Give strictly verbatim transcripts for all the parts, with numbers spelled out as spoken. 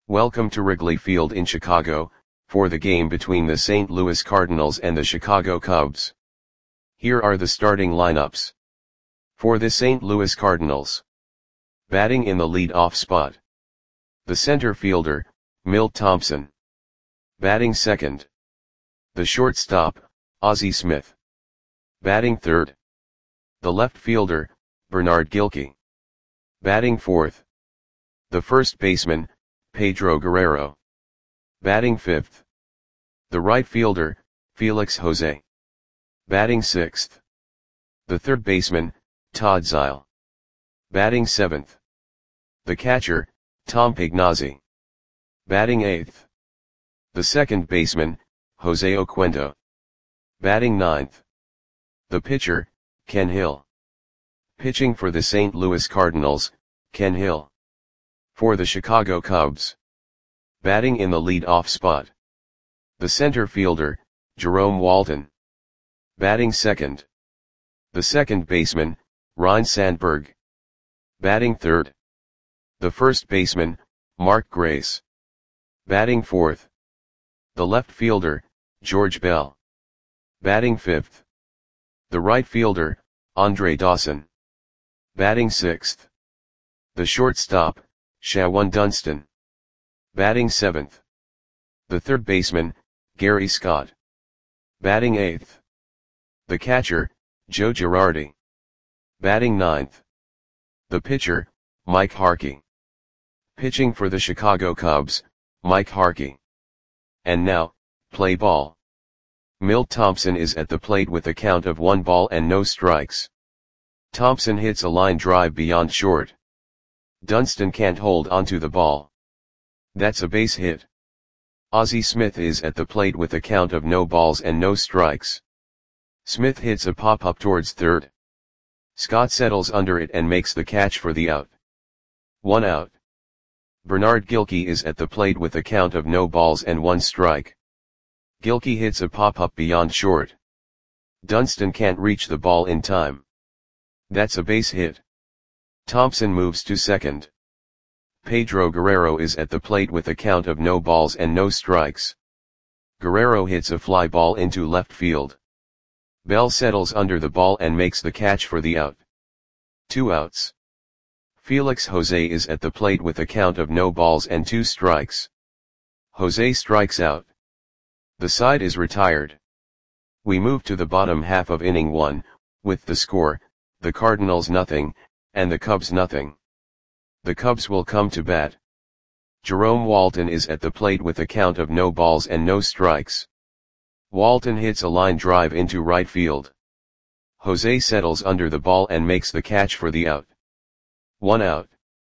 Welcome to Wrigley Field in Chicago, for the game between the Saint Louis Cardinals and the Chicago Cubs. Here are the starting lineups. For the Saint Louis Cardinals. Batting in the lead-off spot. The center fielder, Milt Thompson. Batting second. The shortstop, Ozzie Smith. Batting third. The left fielder, Bernard Gilkey. Batting fourth. The first baseman, Pedro Guerrero. Batting fifth. The right fielder, Felix Jose. Batting sixth. The third baseman, Todd Zeile. Batting seventh. The catcher, Tom Pagnozzi. Batting eighth. The second baseman, Jose Oquendo. Batting ninth. The pitcher, Ken Hill. Pitching for the Saint Louis Cardinals, Ken Hill. For the Chicago Cubs. Batting in the lead-off spot. The center fielder, Jerome Walton. Batting second. The second baseman, Ryne Sandberg. Batting third. The first baseman, Mark Grace. Batting fourth. The left fielder, George Bell. Batting fifth. The right fielder, Andre Dawson. Batting sixth. The shortstop, Shawon Dunston. Batting seventh. The third baseman, Gary Scott. Batting eighth. The catcher, Joe Girardi. Batting ninth. The pitcher, Mike Harkey. Pitching for the Chicago Cubs, Mike Harkey. And now, play ball. Milt Thompson is at the plate with a count of one ball and no strikes. Thompson hits a line drive beyond short. Dunston can't hold onto the ball. That's a base hit. Ozzie Smith is at the plate with a count of no balls and no strikes. Smith hits a pop-up towards third. Scott settles under it and makes the catch for the out. One out. Bernard Gilkey is at the plate with a count of no balls and one strike. Gilkey hits a pop-up beyond short. Dunston can't reach the ball in time. That's a base hit. Thompson moves to second. Pedro Guerrero is at the plate with a count of no balls and no strikes. Guerrero hits a fly ball into left field. Bell settles under the ball and makes the catch for the out. Two outs. Felix Jose is at the plate with a count of no balls and two strikes. Jose strikes out. The side is retired. We move to the bottom half of inning one, with the score, the Cardinals nothing, and the Cubs nothing. The Cubs will come to bat. Jerome Walton is at the plate with a count of no balls and no strikes. Walton hits a line drive into right field. Jose settles under the ball and makes the catch for the out. One out.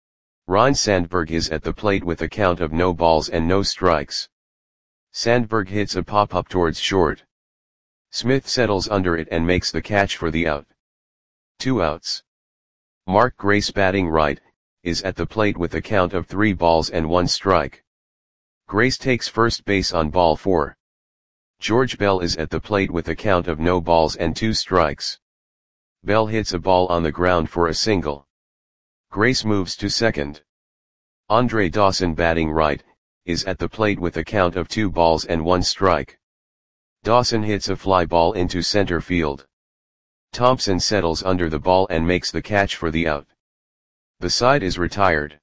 Ryne Sandberg is at the plate with a count of no balls and no strikes. Sandberg hits a pop-up towards short. Smith settles under it and makes the catch for the out. Two outs. Mark Grace, batting right, is at the plate with a count of three balls and one strike. Grace takes first base on ball four. George Bell is at the plate with a count of no balls and two strikes. Bell hits a ball on the ground for a single. Grace moves to second. Andre Dawson, batting right, is at the plate with a count of two balls and one strike. Dawson hits a fly ball into center field. Thompson settles under the ball and makes the catch for the out. The side is retired.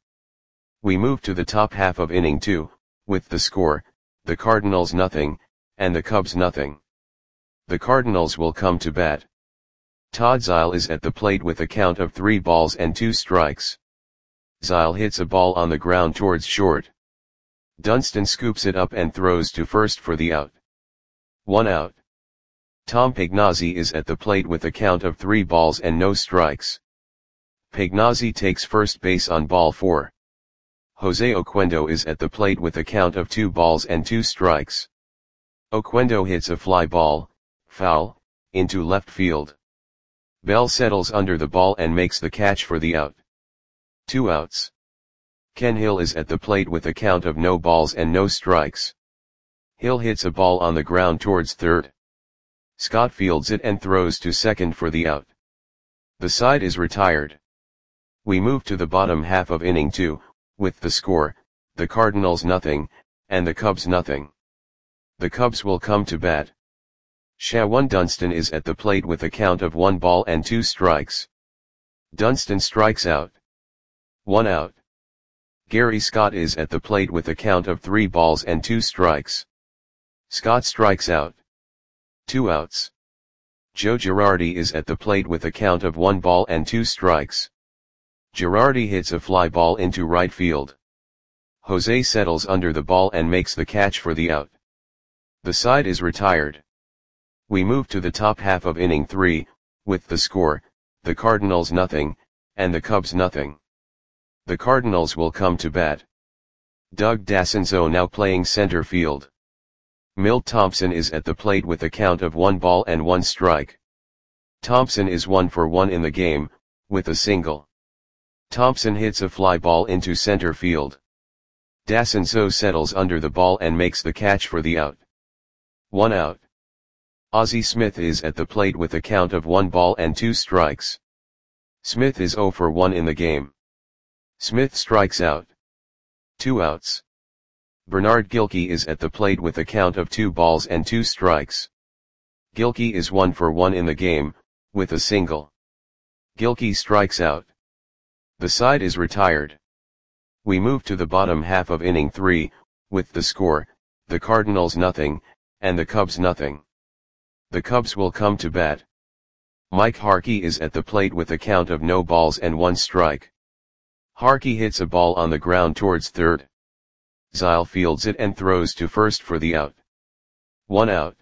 We move to the top half of inning two, with the score, the Cardinals nothing, and the Cubs nothing. The Cardinals will come to bat. Todd Zeile is at the plate with a count of three balls and two strikes. Zeile hits a ball on the ground towards short. Dunston scoops it up and throws to first for the out. One out. Tom Pagnozzi is at the plate with a count of three balls and no strikes. Pagnozzi takes first base on ball four. Jose Oquendo is at the plate with a count of two balls and two strikes. Oquendo hits a fly ball, foul, into left field. Bell settles under the ball and makes the catch for the out. Two outs. Ken Hill is at the plate with a count of no balls and no strikes. Hill hits a ball on the ground towards third. Scott fields it and throws to second for the out. The side is retired. We move to the bottom half of inning two, with the score, the Cardinals nothing, and the Cubs nothing. The Cubs will come to bat. Shawan Dunston is at the plate with a count of one ball and two strikes. Dunston strikes out. One out. Gary Scott is at the plate with a count of three balls and two strikes. Scott strikes out. Two outs. Joe Girardi is at the plate with a count of one ball and two strikes. Girardi hits a fly ball into right field. Jose settles under the ball and makes the catch for the out. The side is retired. We move to the top half of inning three, with the score, the Cardinals nothing, and the Cubs nothing. The Cardinals will come to bat. Doug Dassenzo now playing center field. Milt Thompson is at the plate with a count of one ball and one strike. Thompson is one for one in the game, with a single. Thompson hits a fly ball into center field. Dassenzo settles under the ball and makes the catch for the out. One out. Ozzie Smith is at the plate with a count of one ball and two strikes. Smith is zero for one in the game. Smith strikes out. Two outs. Bernard Gilkey is at the plate with a count of two balls and two strikes. Gilkey is one for one in the game, with a single. Gilkey strikes out. The side is retired. We move to the bottom half of inning three, with the score, the Cardinals nothing, and the Cubs nothing. The Cubs will come to bat. Mike Harkey is at the plate with a count of no balls and one strike. Harkey hits a ball on the ground towards third. Zile fields it and throws to first for the out. One out.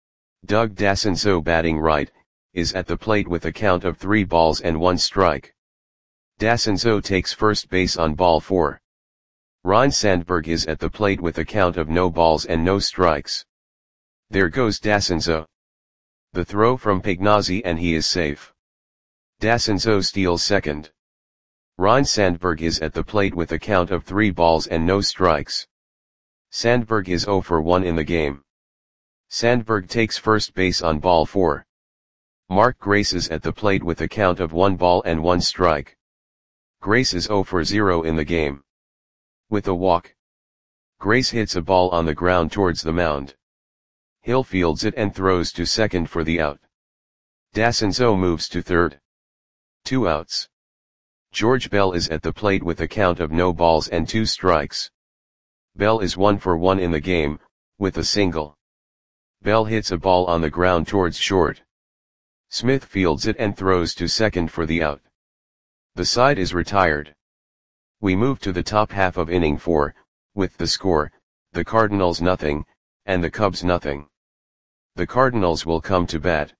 Doug Dassenzo batting right, is at the plate with a count of three balls and one strike. Dassenzo takes first base on ball four. Ryne Sandberg is at the plate with a count of no balls and no strikes. There goes Dassenzo. The throw from Pagnozzi and he is safe. Dassenzo steals second. Ryne Sandberg is at the plate with a count of three balls and no strikes. Sandberg is zero for one in the game. Sandberg takes first base on ball four. Mark Grace is at the plate with a count of one ball and one strike. Grace is zero for zero in the game. With a walk. Grace hits a ball on the ground towards the mound. Hill fields it and throws to second for the out. Dassenzo moves to third. Two outs. George Bell is at the plate with a count of no balls and two strikes. Bell is one for one in the game, with a single. Bell hits a ball on the ground towards short. Smith fields it and throws to second for the out. The side is retired. We move to the top half of inning four, with the score, the Cardinals nothing, and the Cubs nothing. The Cardinals will come to bat.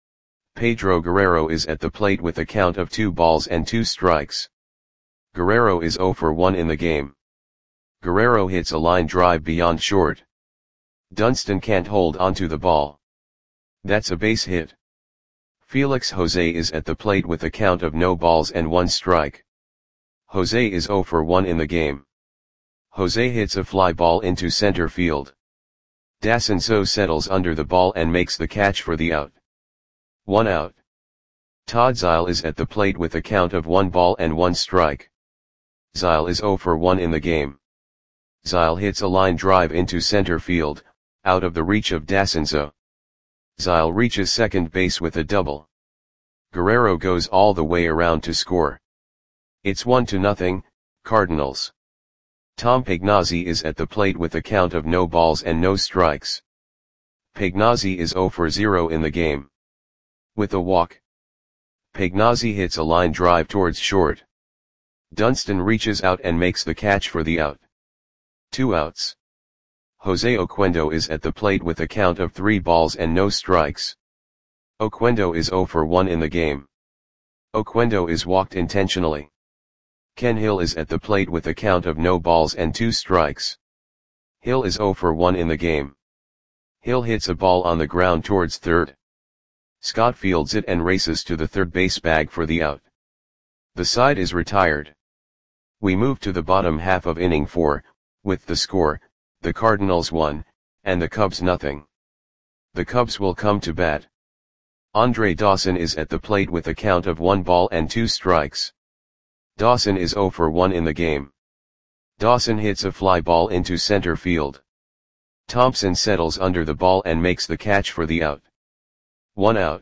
Pedro Guerrero is at the plate with a count of two balls and two strikes. Guerrero is zero for one in the game. Guerrero hits a line drive beyond short. Dunston can't hold onto the ball. That's a base hit. Felix Jose is at the plate with a count of no balls and one strike. Jose is zero for one in the game. Jose hits a fly ball into center field. Dassenzo settles under the ball and makes the catch for the out. One out. Todd Zile is at the plate with a count of one ball and one strike. Zile is zero for one in the game. Zile hits a line drive into center field, out of the reach of Dassenzo. Zile reaches second base with a double. Guerrero goes all the way around to score. It's one to nothing, Cardinals. Tom Pagnozzi is at the plate with a count of no balls and no strikes. Pagnozzi is zero for zero in the game. With a walk. Pagnozzi hits a line drive towards short. Dunston reaches out and makes the catch for the out. Two outs. Jose Oquendo is at the plate with a count of three balls and no strikes. Oquendo is zero for one in the game. Oquendo is walked intentionally. Ken Hill is at the plate with a count of no balls and two strikes. Hill is zero for one in the game. Hill hits a ball on the ground towards third. Scott fields it and races to the third base bag for the out. The side is retired. We move to the bottom half of inning four, with the score, the Cardinals one, and the Cubs nothing. The Cubs will come to bat. Andre Dawson is at the plate with a count of one ball and two strikes. Dawson is zero for one in the game. Dawson hits a fly ball into center field. Thompson settles under the ball and makes the catch for the out. One out.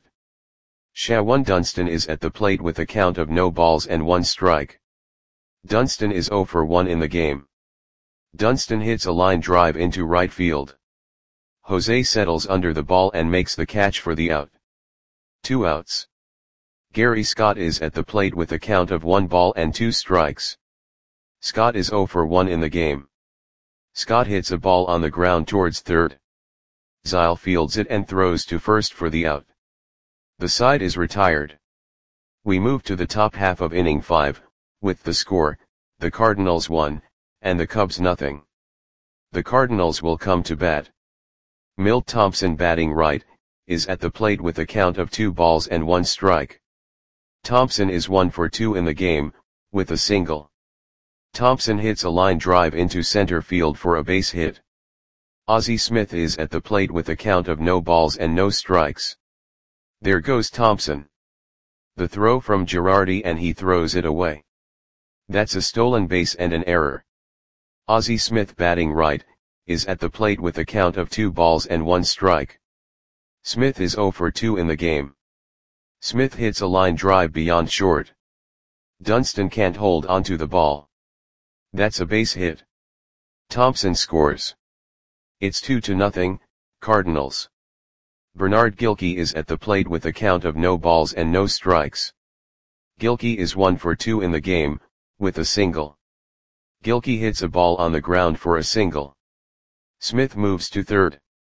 Shawan Dunston is at the plate with a count of no balls and one strike. Dunston is zero for one in the game. Dunston hits a line drive into right field. Jose settles under the ball and makes the catch for the out. Two outs. Gary Scott is at the plate with a count of one ball and two strikes. Scott is zero for one in the game. Scott hits a ball on the ground towards third. Zyle fields it and throws to first for the out. The side is retired. We move to the top half of inning five, with the score, the Cardinals one, and the Cubs nothing. The Cardinals will come to bat. Milt Thompson, batting right, is at the plate with a count of two balls and one strike. Thompson is one for two in the game, with a single. Thompson hits a line drive into center field for a base hit. Ozzie Smith is at the plate with a count of no balls and no strikes. There goes Thompson. The throw from Girardi and he throws it away. That's a stolen base and an error. Ozzie Smith, batting right, is at the plate with a count of two balls and one strike. Smith is zero for two in the game. Smith hits a line drive beyond short. Dunston can't hold onto the ball. That's a base hit. Thompson scores. It's two to nothing, Cardinals. Bernard Gilkey is at the plate with a count of no balls and no strikes. Gilkey is one for two in the game, with a single. Gilkey hits a ball on the ground for a single. Smith moves to third.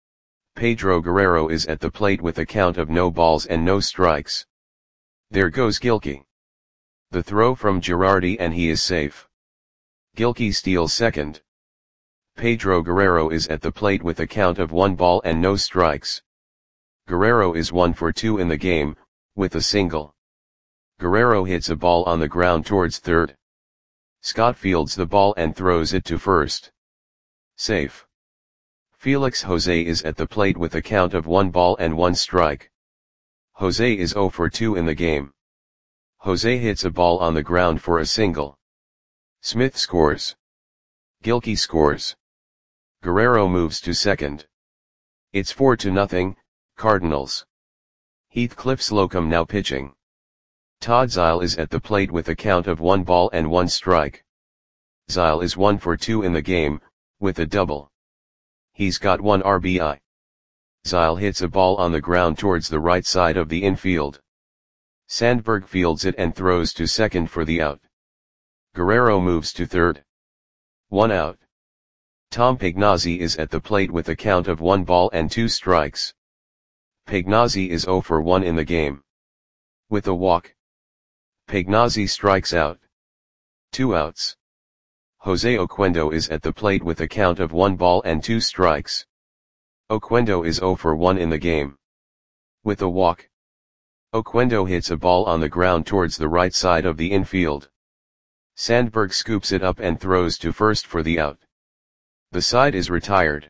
Pedro Guerrero is at the plate with a count of no balls and no strikes. There goes Gilkey. The throw from Girardi and he is safe. Gilkey steals second. Pedro Guerrero is at the plate with a count of one ball and no strikes. Guerrero is one for two in the game, with a single. Guerrero hits a ball on the ground towards third. Scott fields the ball and throws it to first. Safe. Felix Jose is at the plate with a count of one ball and one strike. Jose is zero for two in the game. Jose hits a ball on the ground for a single. Smith scores. Gilkey scores. Guerrero moves to second. It's four to nothing, Cardinals. Heathcliff Slocum now pitching. Todd Zyle is at the plate with a count of one ball and one strike. Zyle is one for two in the game, with a double. He's got one R B I. Zyle hits a ball on the ground towards the right side of the infield. Sandberg fields it and throws to second for the out. Guerrero moves to third. One out. Tom Pagnozzi is at the plate with a count of one ball and two strikes. Pagnozzi is zero for one in the game. With a walk. Pagnozzi strikes out. Two outs. Jose Oquendo is at the plate with a count of one ball and two strikes. Oquendo is zero for one in the game. With a walk. Oquendo hits a ball on the ground towards the right side of the infield. Sandberg scoops it up and throws to first for the out. The side is retired.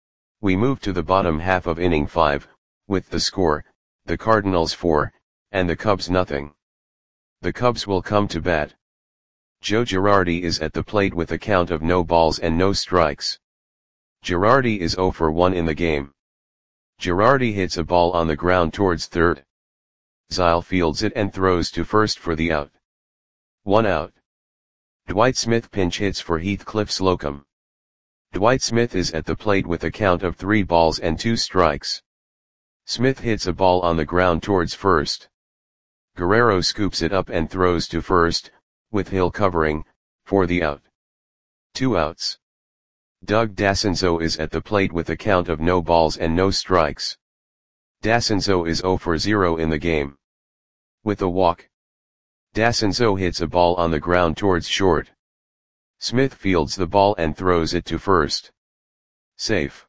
We move to the bottom half of inning five, with the score, the Cardinals four, and the Cubs nothing. The Cubs will come to bat. Joe Girardi is at the plate with a count of no balls and no strikes. Girardi is zero for one in the game. Girardi hits a ball on the ground towards third. Zyle fields it and throws to first for the out. One out. Dwight Smith pinch hits for Heathcliff Slocum. Dwight Smith is at the plate with a count of three balls and two strikes. Smith hits a ball on the ground towards first. Guerrero scoops it up and throws to first, with Hill covering, for the out. Two outs. Doug Dassenzo is at the plate with a count of no balls and no strikes. Dassenzo is zero for zero in the game. With a walk. Dassenzo hits a ball on the ground towards short. Smith fields the ball and throws it to first. Safe.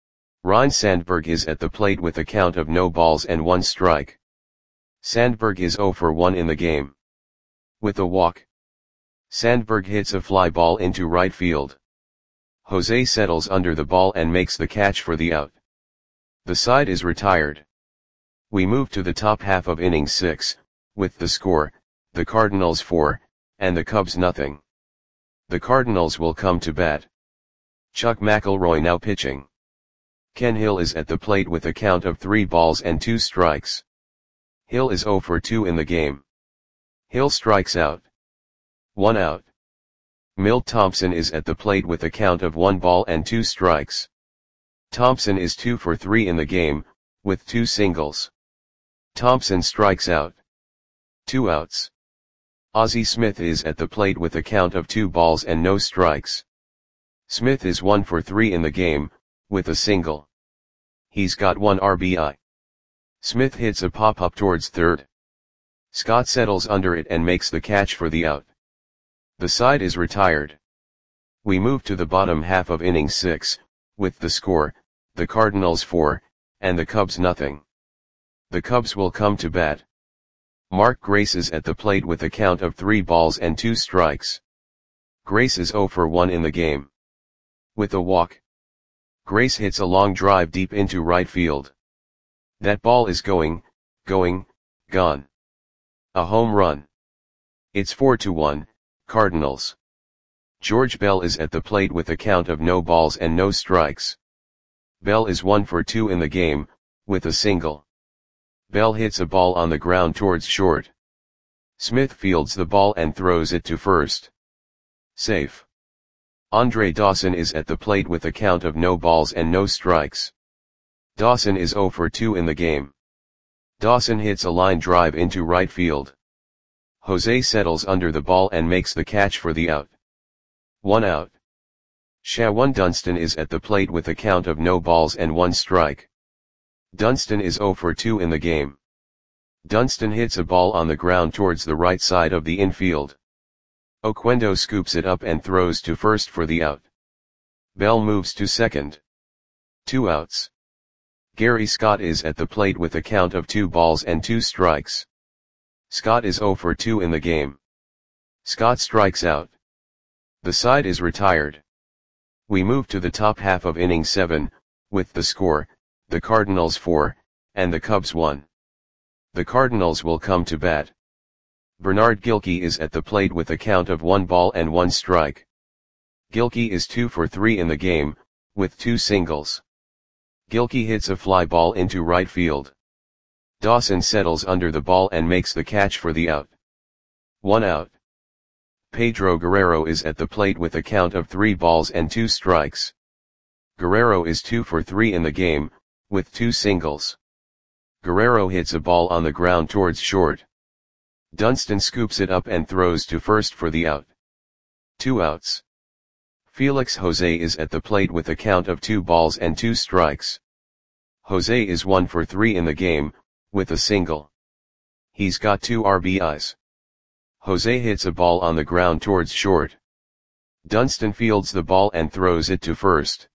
Ryne Sandberg is at the plate with a count of no balls and one strike. Sandberg is zero for one in the game. With a walk. Sandberg hits a fly ball into right field. Jose settles under the ball and makes the catch for the out. The side is retired. We move to the top half of inning six, with the score, the Cardinals four, and the Cubs nothing. The Cardinals will come to bat. Chuck McElroy now pitching. Ken Hill is at the plate with a count of three balls and two strikes. Hill is oh for two in the game. Hill strikes out. One out. Milt Thompson is at the plate with a count of one ball and two strikes. Thompson is two for three in the game, with two singles. Thompson strikes out. Two outs. Ozzie Smith is at the plate with a count of two balls and no strikes. Smith is one for three in the game, with a single. He's got one R B I. Smith hits a pop-up towards third. Scott settles under it and makes the catch for the out. The side is retired. We move to the bottom half of inning six, with the score, the Cardinals four, and the Cubs nothing. The Cubs will come to bat. Mark Grace is at the plate with a count of three balls and two strikes. Grace is oh for one in the game. With a walk. Grace hits a long drive deep into right field. That ball is going, going, gone. A home run. It's four to one, Cardinals. George Bell is at the plate with a count of no balls and no strikes. Bell is one for two in the game, with a single. Bell hits a ball on the ground towards short. Smith fields the ball and throws it to first. Safe. Andre Dawson is at the plate with a count of no balls and no strikes. Dawson is oh for two in the game. Dawson hits a line drive into right field. Jose settles under the ball and makes the catch for the out. One out. Shawan Dunston is at the plate with a count of no balls and one strike. Dunston is oh for two in the game. Dunston hits a ball on the ground towards the right side of the infield. Oquendo scoops it up and throws to first for the out. Bell moves to second. Two outs. Gary Scott is at the plate with a count of two balls and two strikes. Scott is oh for two in the game. Scott strikes out. The side is retired. We move to the top half of inning seven, with the score, the Cardinals four, and the Cubs one. The Cardinals will come to bat. Bernard Gilkey is at the plate with a count of one ball and one strike. Gilkey is two for three in the game, with two singles. Gilkey hits a fly ball into right field. Dawson settles under the ball and makes the catch for the out. One out. Pedro Guerrero is at the plate with a count of three balls and two strikes. Guerrero is two for three in the game, with two singles. Guerrero hits a ball on the ground towards short. Dunston scoops it up and throws to first for the out. Two outs. Felix Jose is at the plate with a count of two balls and two strikes. Jose is one for three in the game, with a single. He's got two R B Is. Jose hits a ball on the ground towards short. Dunston fields the ball and throws it to first.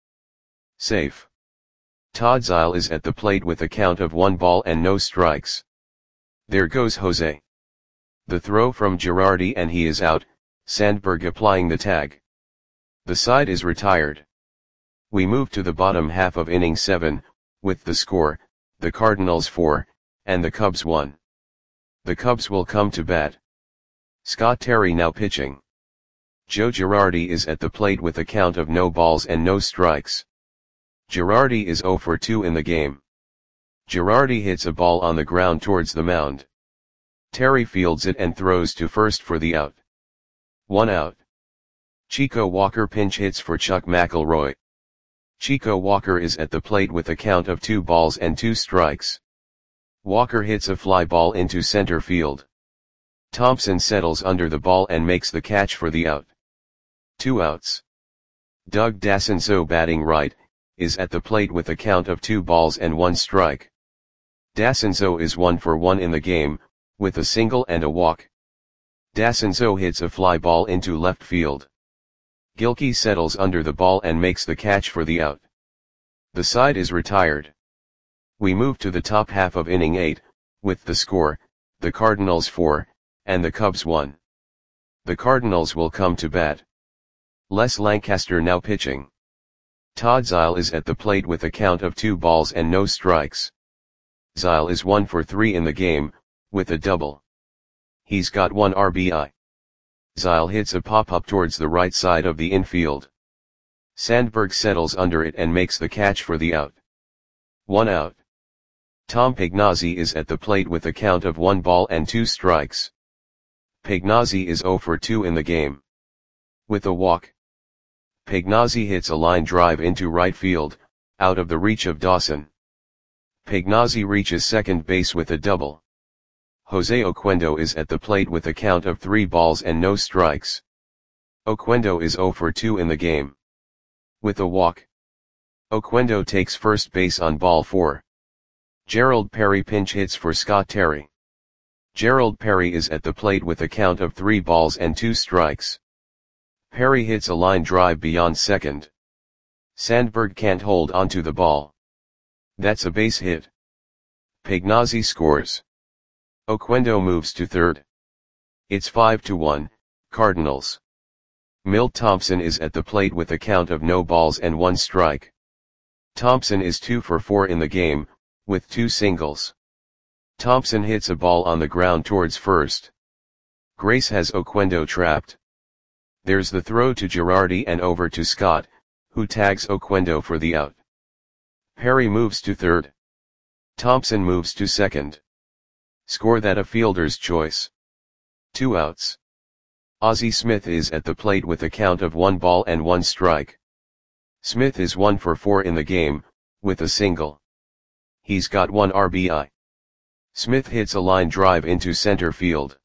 Safe. Todd Zeile is at the plate with a count of one ball and no strikes. There goes Jose. The throw from Girardi and he is out, Sandberg applying the tag. The side is retired. We move to the bottom half of inning seven, with the score, the Cardinals four, and the Cubs one. The Cubs will come to bat. Scott Terry now pitching. Joe Girardi is at the plate with a count of no balls and no strikes. Girardi is oh for two in the game. Girardi hits a ball on the ground towards the mound. Terry fields it and throws to first for the out. One out. Chico Walker pinch hits for Chuck McElroy. Chico Walker is at the plate with a count of two balls and two strikes. Walker hits a fly ball into center field. Thompson settles under the ball and makes the catch for the out. Two outs. Doug Dassenzo batting right, is at the plate with a count of two balls and one strike. Dassenzo is one for one in the game, with a single and a walk. Dassenzo hits a fly ball into left field. Gilkey settles under the ball and makes the catch for the out. The side is retired. We move to the top half of inning eight, with the score, the Cardinals four, and the Cubs one. The Cardinals will come to bat. Les Lancaster now pitching. Todd Zeile is at the plate with a count of two balls and no strikes. Zeile is one for three in the game, with a double. He's got one R B I. Zyle hits a pop-up towards the right side of the infield. Sandberg settles under it and makes the catch for the out. One out. Tom Pagnozzi is at the plate with a count of one ball and two strikes. Pagnozzi is zero for two in the game. With a walk, Pagnozzi hits a line drive into right field, out of the reach of Dawson. Pagnozzi reaches second base with a double. Jose Oquendo is at the plate with a count of three balls and no strikes. Oquendo is zero for two in the game. With a walk, Oquendo takes first base on ball four. Gerald Perry pinch hits for Scott Terry. Gerald Perry is at the plate with a count of three balls and two strikes. Perry hits a line drive beyond second. Sandberg can't hold onto the ball. That's a base hit. Pagnozzi scores. Oquendo moves to third. It's five to one, Cardinals. Milt Thompson is at the plate with a count of no balls and one strike. Thompson is two for four in the game, with two singles. Thompson hits a ball on the ground towards first. Grace has Oquendo trapped. There's the throw to Girardi and over to Scott, who tags Oquendo for the out. Perry moves to third. Thompson moves to second. Score that a fielder's choice. Two outs. Ozzie Smith is at the plate with a count of one ball and one strike. Smith is one for four in the game, with a single. He's got one R B I. Smith hits a line drive into center field.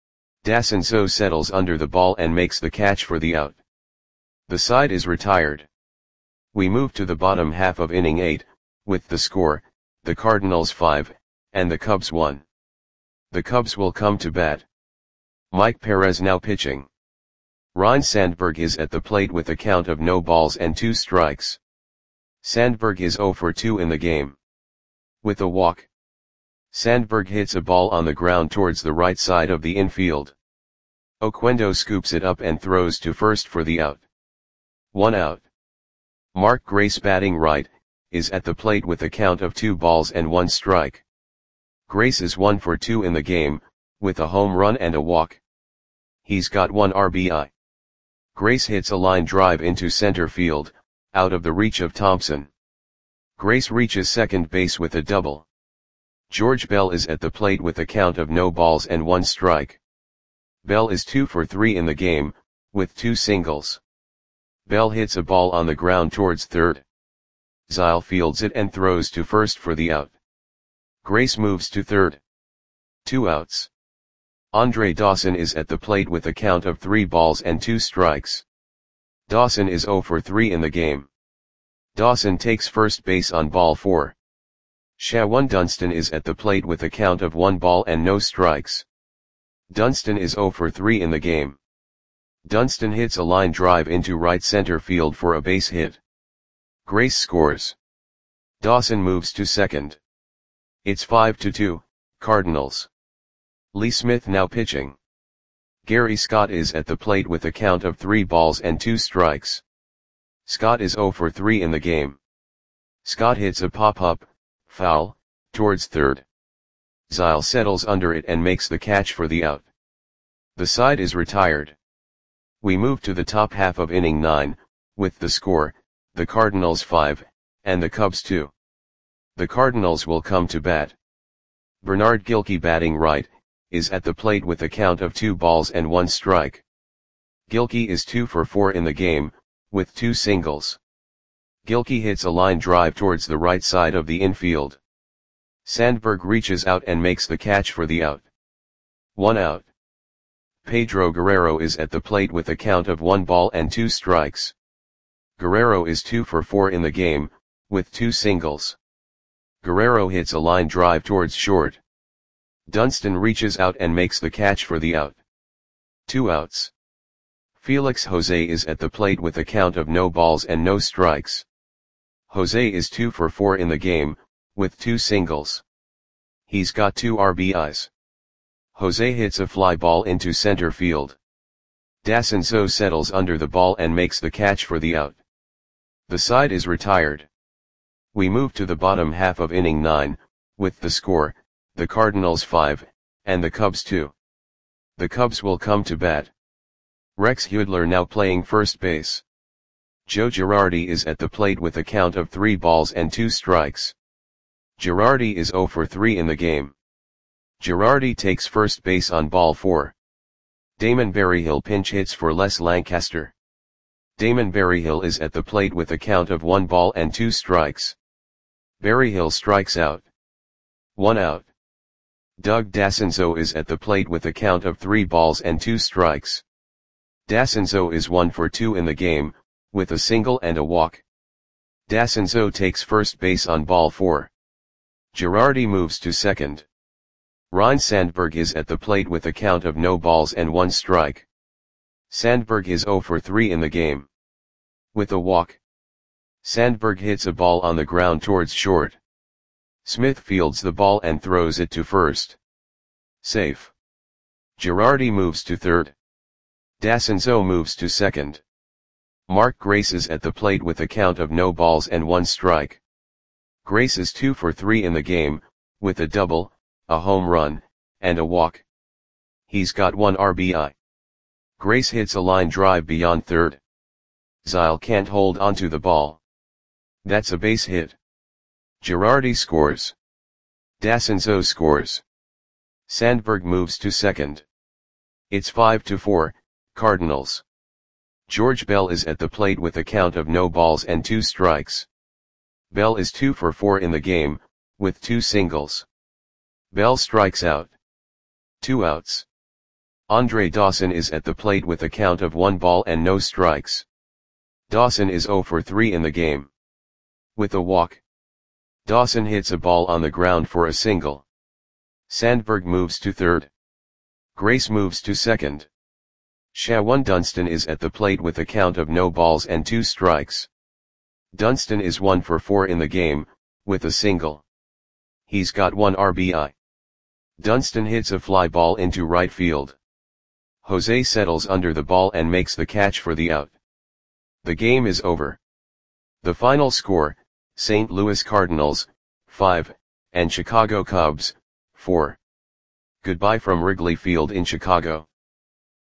Dasenzo settles under the ball and makes the catch for the out. The side is retired. We move to the bottom half of inning eight, with the score, the Cardinals five, and the Cubs one. The Cubs will come to bat. Mike Perez now pitching. Ryne Sandberg is at the plate with a count of no balls and two strikes. Sandberg is zero for two in the game. With a walk, Sandberg hits a ball on the ground towards the right side of the infield. Oquendo scoops it up and throws to first for the out. One out. Mark Grace, batting right, is at the plate with a count of two balls and one strike. Grace is one for two in the game, with a home run and a walk. He's got one R B I. Grace hits a line drive into center field, out of the reach of Thompson. Grace reaches second base with a double. George Bell is at the plate with a count of no balls and one strike. Bell is two for three in the game, with two singles. Bell hits a ball on the ground towards third. Zyle fields it and throws to first for the out. Grace moves to third. Two outs. Andre Dawson is at the plate with a count of three balls and two strikes. Dawson is zero for three in the game. Dawson takes first base on ball four. Shawan Dunston is at the plate with a count of one ball and no strikes. Dunston is zero for three in the game. Dunston hits a line drive into right center field for a base hit. Grace scores. Dawson moves to second. It's five to two, Cardinals. Lee Smith now pitching. Gary Scott is at the plate with a count of three balls and two strikes. Scott is zero for three in the game. Scott hits a pop-up, foul, towards third. Zyle settles under it and makes the catch for the out. The side is retired. We move to the top half of inning nine, with the score, the Cardinals five, and the Cubs two. The Cardinals will come to bat. Bernard Gilkey, batting right, is at the plate with a count of two balls and one strike. Gilkey is two for four in the game, with two singles. Gilkey hits a line drive towards the right side of the infield. Sandberg reaches out and makes the catch for the out. One out. Pedro Guerrero is at the plate with a count of one ball and two strikes. Guerrero is two for four in the game, with two singles. Guerrero hits a line drive towards short. Dunston reaches out and makes the catch for the out. Two outs. Felix Jose is at the plate with a count of no balls and no strikes. Jose is two for four in the game, with two singles. He's got two R B Is. Jose hits a fly ball into center field. Dasenzo settles under the ball and makes the catch for the out. The side is retired. We move to the bottom half of inning nine, with the score, the Cardinals five, and the Cubs two. The Cubs will come to bat. Rex Hudler now playing first base. Joe Girardi is at the plate with a count of three balls and two strikes. Girardi is zero for three in the game. Girardi takes first base on ball four. Damon Berryhill pinch hits for Les Lancaster. Damon Berryhill is at the plate with a count of one ball and two strikes. Berryhill strikes out. One out. Doug Dassenzo is at the plate with a count of three balls and two strikes. Dassenzo is one for two in the game, with a single and a walk. Dassenzo takes first base on ball four. Girardi moves to second. Ryne Sandberg is at the plate with a count of no balls and one strike. Sandberg is zero for three in the game. With a walk. Sandberg hits a ball on the ground towards short. Smith fields the ball and throws it to first. Safe. Girardi moves to third. Dassenzo moves to second. Mark Grace is at the plate with a count of no balls and one strike. Grace is two for three in the game, with a double, a home run, and a walk. He's got one R B I. Grace hits a line drive beyond third. Zile can't hold onto the ball. That's a base hit. Girardi scores. Dassenzo scores. Sandberg moves to second. It's five to four, Cardinals. George Bell is at the plate with a count of no balls and two strikes. Bell is two for four in the game, with two singles. Bell strikes out. Two outs. Andre Dawson is at the plate with a count of one ball and no strikes. Dawson is zero for three in the game. With a walk. Dawson hits a ball on the ground for a single. Sandberg moves to third. Grace moves to second. Shawan Dunston is at the plate with a count of no balls and two strikes. Dunston is one for four in the game, with a single. He's got one R B I. Dunston hits a fly ball into right field. Jose settles under the ball and makes the catch for the out. The game is over. The final score, Saint Louis Cardinals, five, and Chicago Cubs, four. Goodbye from Wrigley Field in Chicago.